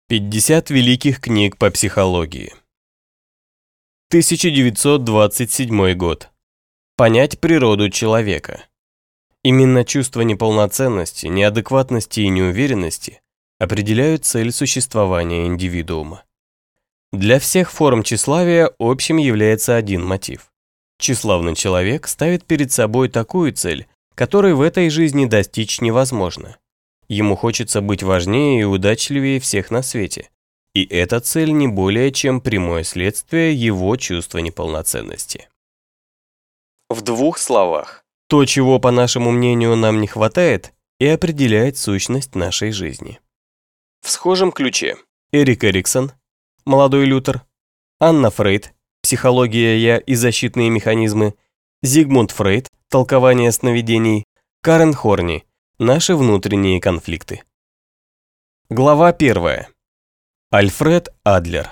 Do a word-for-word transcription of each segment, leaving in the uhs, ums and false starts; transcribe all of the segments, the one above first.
пятьдесят великих книг по психологии. тысяча девятьсот двадцать седьмой год. Понять природу человека. Именно чувство неполноценности, неадекватности и неуверенности определяют цель существования индивидуума. Для всех форм тщеславия общим является один мотив. Тщеславный человек ставит перед собой такую цель, которой в этой жизни достичь невозможно. Ему хочется быть важнее и удачливее всех на свете. И эта цель не более чем прямое следствие его чувства неполноценности. В двух словах, то, чего, по нашему мнению, нам не хватает, и определяет сущность нашей жизни. В схожем ключе Эрик Эриксон, молодой Лютер, Анна Фрейд, психология «Я» и защитные механизмы, Зигмунд Фрейд, толкование сновидений, Карен Хорни, наши внутренние конфликты. Глава первая. Альфред Адлер.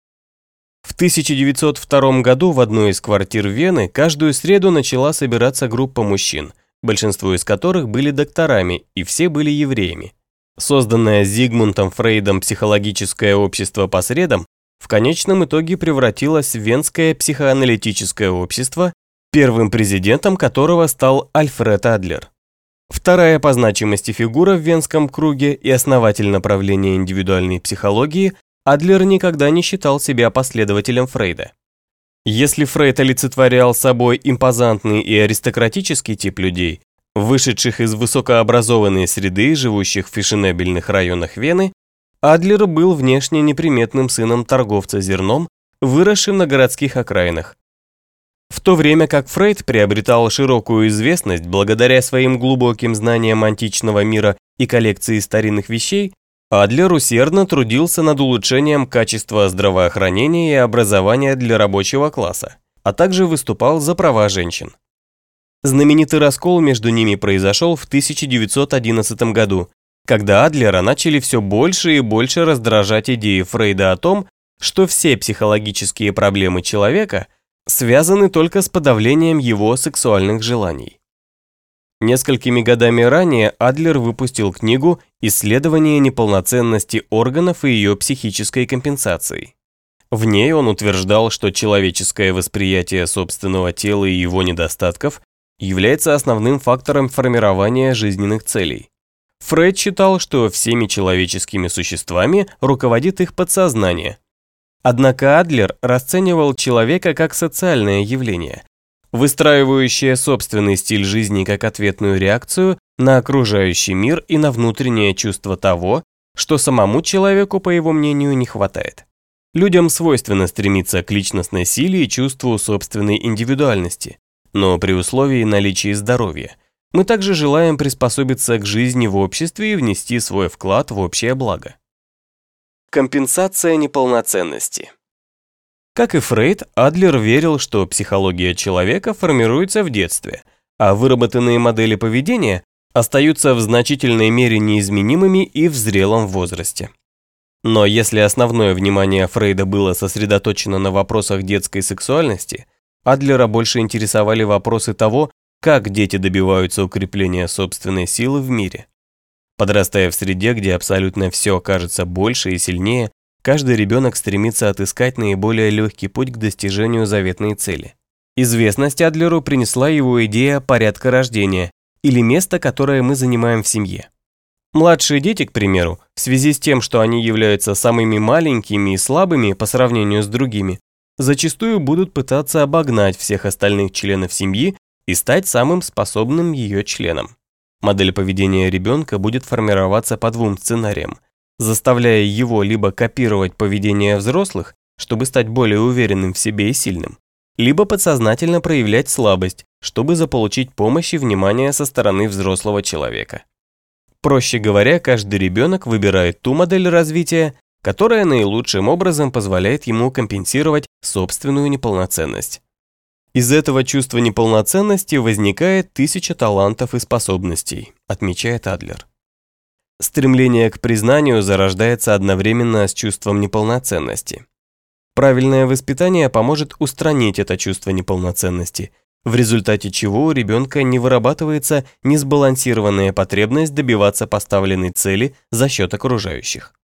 В тысяча девятьсот втором году в одной из квартир Вены каждую среду начала собираться группа мужчин, большинство из которых были докторами и все были евреями. Созданное Зигмундом Фрейдом психологическое общество по средам в конечном итоге превратилось в Венское психоаналитическое общество, первым президентом которого стал Альфред Адлер. Вторая по значимости фигура в Венском круге и основатель направления индивидуальной психологии, Адлер никогда не считал себя последователем Фрейда. Если Фрейд олицетворял собой импозантный и аристократический тип людей, вышедших из высокообразованной среды, живущих в фешенебельных районах Вены, Адлер был внешне неприметным сыном торговца зерном, выросшим на городских окраинах. В то время как Фрейд приобретал широкую известность благодаря своим глубоким знаниям античного мира и коллекции старинных вещей, Адлер усердно трудился над улучшением качества здравоохранения и образования для рабочего класса, а также выступал за права женщин. Знаменитый раскол между ними произошел в тысяча девятьсот одиннадцатом году, когда Адлера начали все больше и больше раздражать идеи Фрейда о том, что все психологические проблемы человека связаны только с подавлением его сексуальных желаний. Несколькими годами ранее Адлер выпустил книгу «Исследование неполноценности органов и ее психической компенсации». В ней он утверждал, что человеческое восприятие собственного тела и его недостатков является основным фактором формирования жизненных целей. Фрейд считал, что всеми человеческими существами руководит их подсознание. Однако Адлер расценивал человека как социальное явление, выстраивающее собственный стиль жизни как ответную реакцию на окружающий мир и на внутреннее чувство того, что самому человеку, по его мнению, не хватает. Людям свойственно стремиться к личностной силе и чувству собственной индивидуальности, но при условии наличия здоровья. Мы также желаем приспособиться к жизни в обществе и внести свой вклад в общее благо. Компенсация неполноценности. Как и Фрейд, Адлер верил, что психология человека формируется в детстве, а выработанные модели поведения остаются в значительной мере неизменимыми и в зрелом возрасте. Но если основное внимание Фрейда было сосредоточено на вопросах детской сексуальности, Адлера больше интересовали вопросы того, как дети добиваются укрепления собственной силы в мире. Подрастая в среде, где абсолютно все кажется больше и сильнее, каждый ребенок стремится отыскать наиболее легкий путь к достижению заветной цели. Известность Адлеру принесла его идея порядка рождения, или место, которое мы занимаем в семье. Младшие дети, к примеру, в связи с тем, что они являются самыми маленькими и слабыми по сравнению с другими, зачастую будут пытаться обогнать всех остальных членов семьи и стать самым способным ее членом. Модель поведения ребенка будет формироваться по двум сценариям, заставляя его либо копировать поведение взрослых, чтобы стать более уверенным в себе и сильным, либо подсознательно проявлять слабость, чтобы заполучить помощь и внимание со стороны взрослого человека. Проще говоря, каждый ребенок выбирает ту модель развития, которая наилучшим образом позволяет ему компенсировать собственную неполноценность. Из этого чувства неполноценности возникает тысяча талантов и способностей, отмечает Адлер. Стремление к признанию зарождается одновременно с чувством неполноценности. Правильное воспитание поможет устранить это чувство неполноценности, в результате чего у ребенка не вырабатывается несбалансированная потребность добиваться поставленной цели за счет окружающих.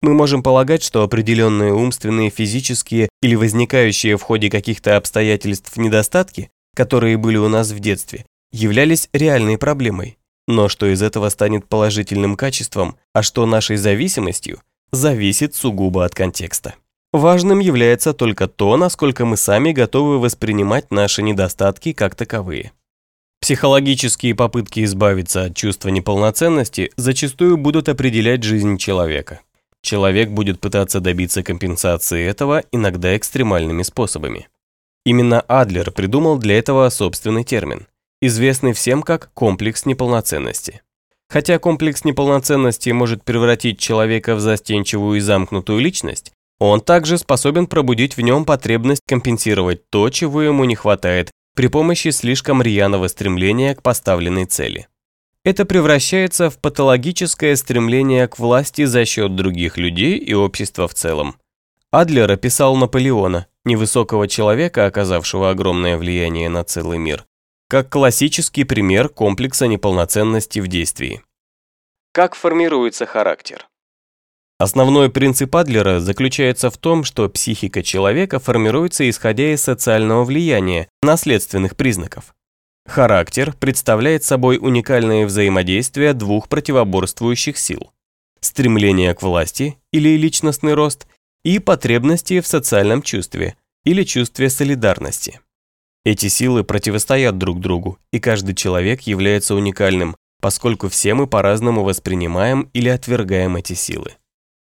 Мы можем полагать, что определенные умственные, физические или возникающие в ходе каких-то обстоятельств недостатки, которые были у нас в детстве, являлись реальной проблемой. Но что из этого станет положительным качеством, а что нашей зависимостью, зависит сугубо от контекста. Важным является только то, насколько мы сами готовы воспринимать наши недостатки как таковые. Психологические попытки избавиться от чувства неполноценности зачастую будут определять жизнь человека. Человек будет пытаться добиться компенсации этого иногда экстремальными способами. Именно Адлер придумал для этого собственный термин, известный всем как комплекс неполноценности. Хотя комплекс неполноценности может превратить человека в застенчивую и замкнутую личность, он также способен пробудить в нем потребность компенсировать то, чего ему не хватает, при помощи слишком рьяного стремления к поставленной цели. Это превращается в патологическое стремление к власти за счет других людей и общества в целом. Адлер описал Наполеона, невысокого человека, оказавшего огромное влияние на целый мир, как классический пример комплекса неполноценности в действии. Как формируется характер? Основной принцип Адлера заключается в том, что психика человека формируется исходя из социального влияния, наследственных признаков. Характер представляет собой уникальное взаимодействие двух противоборствующих сил – стремление к власти или личностный рост и потребности в социальном чувстве или чувстве солидарности. Эти силы противостоят друг другу, и каждый человек является уникальным, поскольку все мы по-разному воспринимаем или отвергаем эти силы.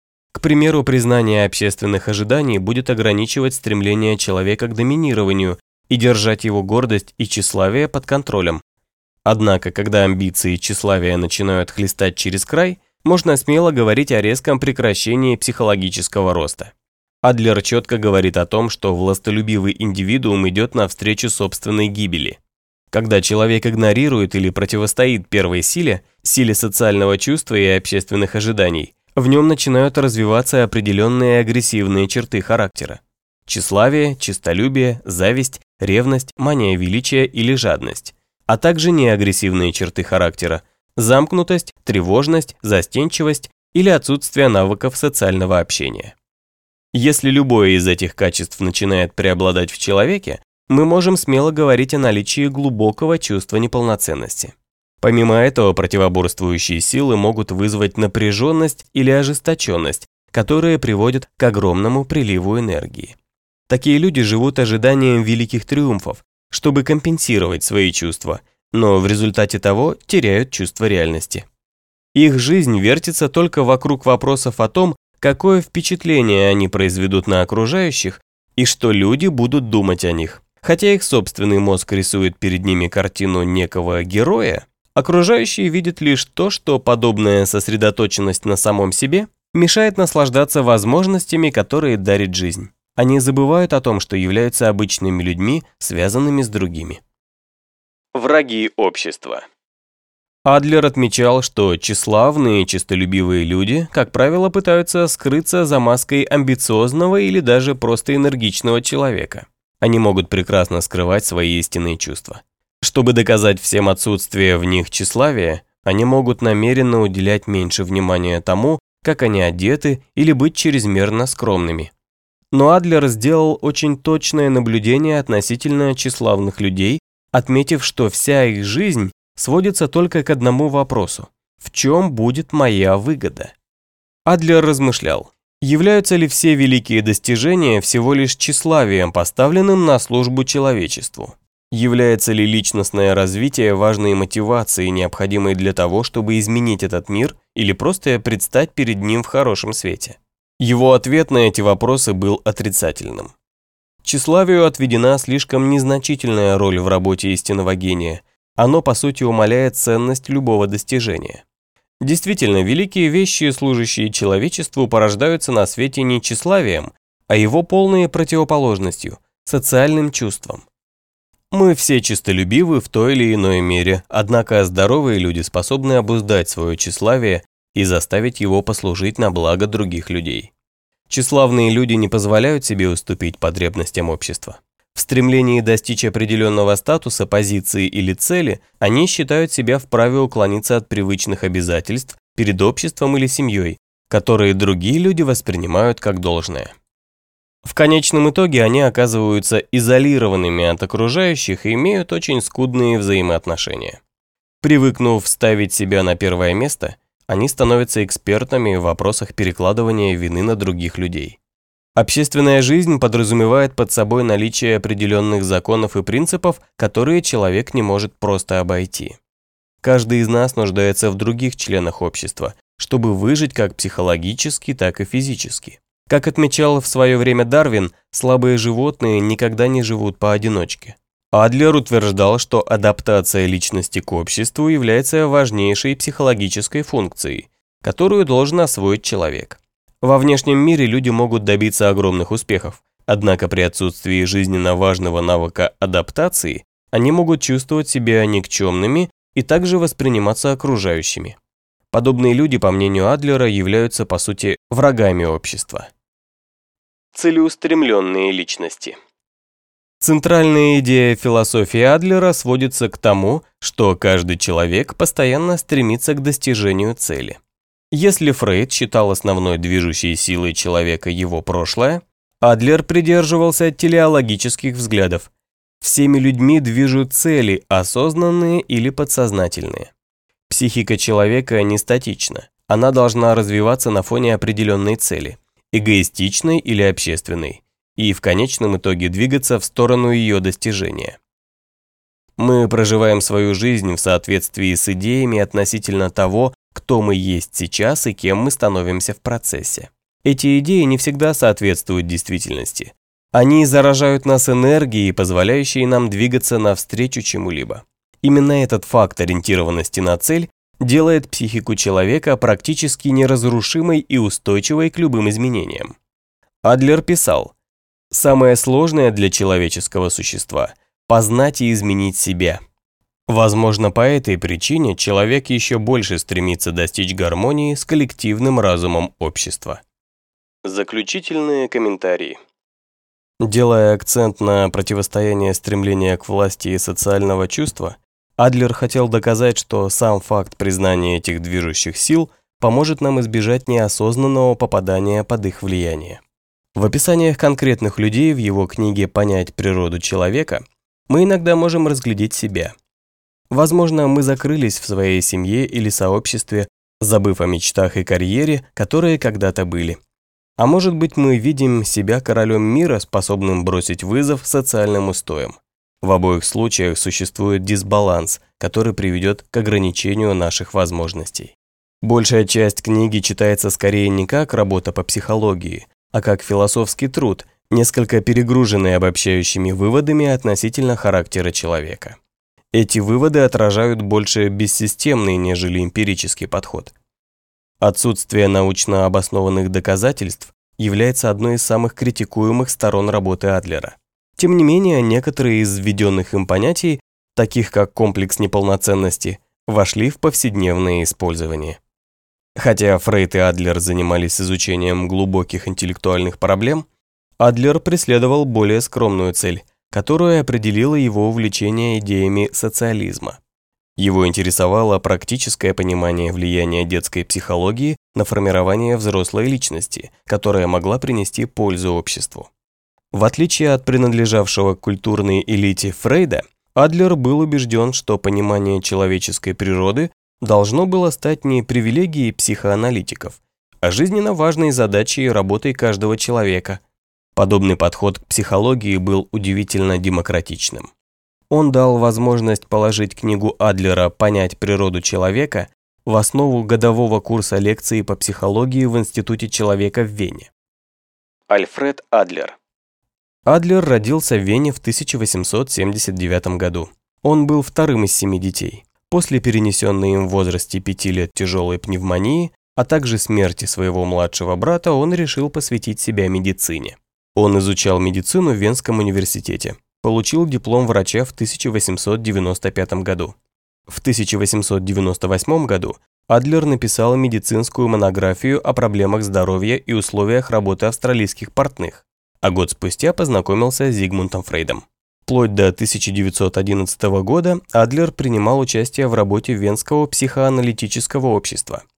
К примеру, признание общественных ожиданий будет ограничивать стремление человека к доминированию и держать его гордость и тщеславие под контролем. Однако, когда амбиции и тщеславие начинают хлестать через край, можно смело говорить о резком прекращении психологического роста. Адлер четко говорит о том, что властолюбивый индивидуум идет навстречу собственной гибели. Когда человек игнорирует или противостоит первой силе, силе социального чувства и общественных ожиданий, в нем начинают развиваться определенные агрессивные черты характера. Тщеславие, честолюбие, зависть, ревность, мания величия или жадность, а также неагрессивные черты характера, замкнутость, тревожность, застенчивость или отсутствие навыков социального общения. Если любое из этих качеств начинает преобладать в человеке, мы можем смело говорить о наличии глубокого чувства неполноценности. Помимо этого, противоборствующие силы могут вызвать напряженность или ожесточенность, которые приводят к огромному приливу энергии. Такие люди живут ожиданием великих триумфов, чтобы компенсировать свои чувства, но в результате того теряют чувство реальности. Их жизнь вертится только вокруг вопросов о том, какое впечатление они произведут на окружающих и что люди будут думать о них. Хотя их собственный мозг рисует перед ними картину некого героя, окружающие видят лишь то, что подобная сосредоточенность на самом себе мешает наслаждаться возможностями, которые дарит жизнь. Они забывают о том, что являются обычными людьми, связанными с другими. Враги общества. Адлер отмечал, что тщеславные и честолюбивые люди, как правило, пытаются скрыться за маской амбициозного или даже просто энергичного человека. Они могут прекрасно скрывать свои истинные чувства. Чтобы доказать всем отсутствие в них тщеславия, они могут намеренно уделять меньше внимания тому, как они одеты, или быть чрезмерно скромными. Но Адлер сделал очень точное наблюдение относительно тщеславных людей, отметив, что вся их жизнь сводится только к одному вопросу – в чем будет моя выгода? Адлер размышлял, являются ли все великие достижения всего лишь тщеславием, поставленным на службу человечеству? Является ли личностное развитие важной мотивацией, необходимой для того, чтобы изменить этот мир или просто предстать перед ним в хорошем свете? Его ответ на эти вопросы был отрицательным. Тщеславию отведена слишком незначительная роль в работе истинного гения. Оно, по сути, умаляет ценность любого достижения. Действительно, великие вещи, служащие человечеству, порождаются на свете не тщеславием, а его полной противоположностью – социальным чувством. Мы все честолюбивы в той или иной мере, однако здоровые люди способны обуздать свое тщеславие и заставить его послужить на благо других людей. Тщеславные люди не позволяют себе уступить потребностям общества. В стремлении достичь определенного статуса, позиции или цели, они считают себя вправе уклониться от привычных обязательств перед обществом или семьей, которые другие люди воспринимают как должное. В конечном итоге они оказываются изолированными от окружающих и имеют очень скудные взаимоотношения. Привыкнув ставить себя на первое место, они становятся экспертами в вопросах перекладывания вины на других людей. Общественная жизнь подразумевает под собой наличие определенных законов и принципов, которые человек не может просто обойти. Каждый из нас нуждается в других членах общества, чтобы выжить как психологически, так и физически. Как отмечал в свое время Дарвин, слабые животные никогда не живут поодиночке. Адлер утверждал, что адаптация личности к обществу является важнейшей психологической функцией, которую должен освоить человек. Во внешнем мире люди могут добиться огромных успехов, однако при отсутствии жизненно важного навыка адаптации они могут чувствовать себя никчемными и также восприниматься окружающими. Подобные люди, по мнению Адлера, являются, по сути, врагами общества. Целеустремленные личности. Центральная идея философии Адлера сводится к тому, что каждый человек постоянно стремится к достижению цели. Если Фрейд считал основной движущей силой человека его прошлое, Адлер придерживался телеологических взглядов. Всеми людьми движут цели, осознанные или подсознательные. Психика человека не статична, она должна развиваться на фоне определенной цели, эгоистичной или общественной, и в конечном итоге двигаться в сторону ее достижения. Мы проживаем свою жизнь в соответствии с идеями относительно того, кто мы есть сейчас и кем мы становимся в процессе. Эти идеи не всегда соответствуют действительности. Они заражают нас энергией, позволяющей нам двигаться навстречу чему-либо. Именно этот факт ориентированности на цель делает психику человека практически неразрушимой и устойчивой к любым изменениям. Адлер писал: «Самое сложное для человеческого существа – познать и изменить себя. Возможно, по этой причине человек еще больше стремится достичь гармонии с коллективным разумом общества». Заключительные комментарии. Делая акцент на противостояние стремления к власти и социального чувства, Адлер хотел доказать, что сам факт признания этих движущих сил поможет нам избежать неосознанного попадания под их влияние. В описаниях конкретных людей в его книге «Понять природу человека» мы иногда можем разглядеть себя. Возможно, мы закрылись в своей семье или сообществе, забыв о мечтах и карьере, которые когда-то были. А может быть, мы видим себя королем мира, способным бросить вызов социальным устоям. В обоих случаях существует дисбаланс, который приведет к ограничению наших возможностей. Большая часть книги читается скорее не как работа по психологии, а как философский труд, несколько перегруженный обобщающими выводами относительно характера человека. Эти выводы отражают больше бессистемный, нежели эмпирический подход. Отсутствие научно обоснованных доказательств является одной из самых критикуемых сторон работы Адлера. Тем не менее, некоторые из введенных им понятий, таких как комплекс неполноценности, вошли в повседневное использование. Хотя Фрейд и Адлер занимались изучением глубоких интеллектуальных проблем, Адлер преследовал более скромную цель, которую определило его увлечение идеями социализма. Его интересовало практическое понимание влияния детской психологии на формирование взрослой личности, которая могла принести пользу обществу. В отличие от принадлежавшего к культурной элите Фрейда, Адлер был убежден, что понимание человеческой природы должно было стать не привилегией психоаналитиков, а жизненно важной задачей и работой каждого человека. Подобный подход к психологии был удивительно демократичным. Он дал возможность положить книгу Адлера «Понять природу человека» в основу годового курса лекций по психологии в Институте человека в Вене. Альфред Адлер. Адлер родился в Вене в тысяча восемьсот семьдесят девятом году. Он был вторым из семи детей. После перенесенной им в возрасте пяти лет тяжелой пневмонии, а также смерти своего младшего брата, он решил посвятить себя медицине. Он изучал медицину в Венском университете, получил диплом врача в тысяча восемьсот девяносто пятом году. В тысяча восемьсот девяносто восьмом году Адлер написал медицинскую монографию о проблемах здоровья и условиях работы австралийских портных, а год спустя познакомился с Зигмундом Фрейдом. Вплоть до тысяча девятьсот одиннадцатого года Адлер принимал участие в работе Венского психоаналитического общества.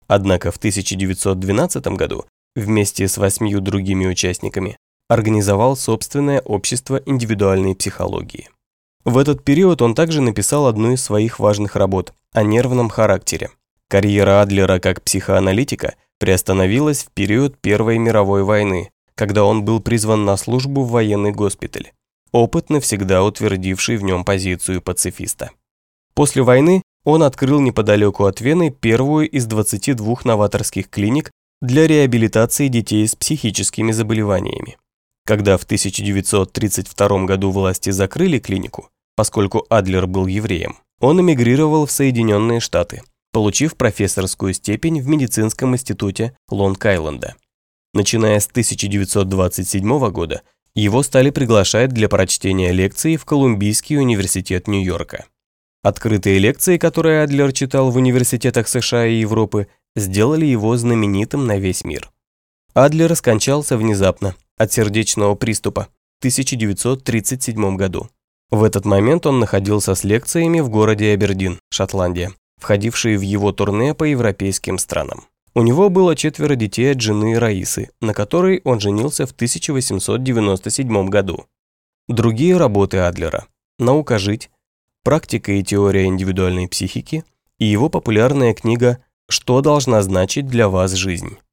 Однако в тысяча девятьсот двенадцатом году вместе с восьмью другими участниками организовал собственное общество индивидуальной психологии. В этот период он также написал одну из своих важных работ о нервном характере. Карьера Адлера как психоаналитика приостановилась в период Первой мировой войны, когда он был призван на службу в военный госпиталь, опыт, навсегда утвердивший в нем позицию пацифиста. После войны он открыл неподалеку от Вены первую из двадцати двух новаторских клиник для реабилитации детей с психическими заболеваниями. Когда в тысяча девятьсот тридцать втором году власти закрыли клинику, поскольку Адлер был евреем, он эмигрировал в Соединенные Штаты, получив профессорскую степень в медицинском институте Лонг-Айленда. Начиная с тысяча девятьсот двадцать седьмого года, его стали приглашать для прочтения лекций в Колумбийский университет Нью-Йорка. Открытые лекции, которые Адлер читал в университетах США и Европы, сделали его знаменитым на весь мир. Адлер скончался внезапно от сердечного приступа в тысяча девятьсот тридцать седьмом году. В этот момент он находился с лекциями в городе Абердин, Шотландия, входившие в его турне по европейским странам. У него было четверо детей от жены Раисы, на которой он женился в тысяча восемьсот девяносто седьмом году. Другие работы Адлера «Наука жить», «Практика и теория индивидуальной психики» и его популярная книга «Что должна значить для вас жизнь?».